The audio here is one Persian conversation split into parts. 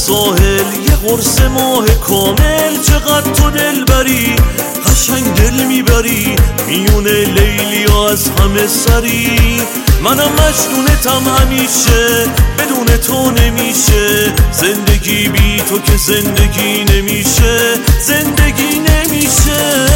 ساحل یه قرص ماه کامل، چقدر تو دل بری قشنگ دل میبری، میونه لیلی ها از همه سری. منم مجنونتم همیشه، بدون تو نمیشه زندگی، بی تو که زندگی نمیشه، زندگی نمیشه.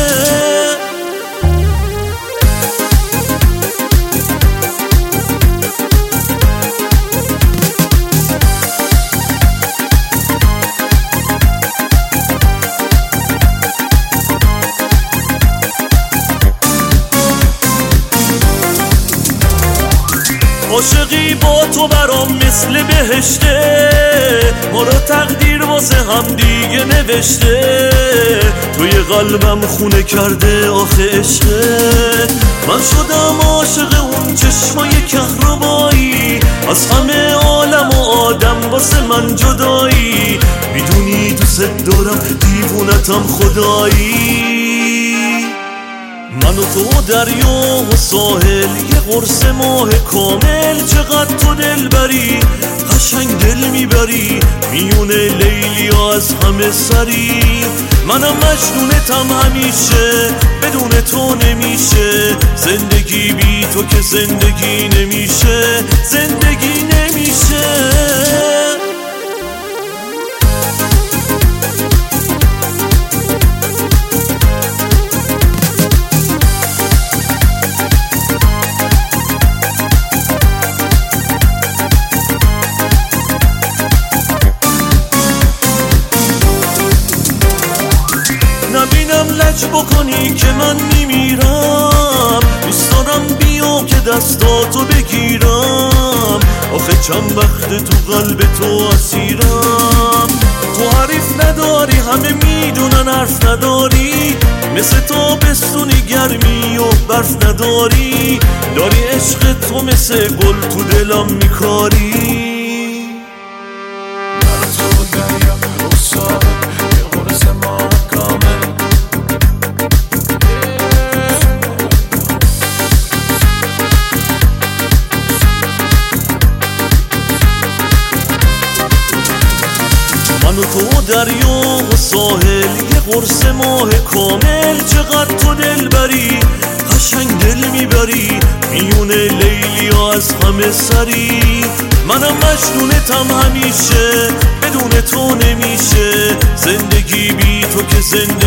عاشقی با تو برام مثل بهشته، ما رو تقدیر واسه هم دیگه نوشته. توی قلبم خونه کرده آخه عشقت، من شدم عاشق اون چشمای کهربایی، از همه عالم و آدم واسه من جدایی. میدونی دوست دارم دیوونتم خدایی. من و تو دریا و ساحل یه قرص ماه کامل، چقدر تو دل بری قشنگ دل میبری، میونه لیلی ها از همه سری. منم مجنونتم همیشه، بدون تو نمیشه زندگی، بی تو که زندگی نمیشه، زندگی نمیشه. نبینم لج بکنی که من میمیرم، دوست دارم بیا که دستاتو بگیرم، آخه چند وقت تو قلب تو اسیرم. تو حریف نداری همه میدونن حرف نداری، مثل تابستونی گرمی و برف نداری، داری عشق تو مثل گل تو دلم میکاری. من و تو دریا و ساحل یه قرص ماه کامل، چقدر تو دل بری قشنگ دل میبری، میونه لیلی ها از همه سری. منم مجنونتم همیشه، بدون تو نمیشه زندگی، بی تو که زندگی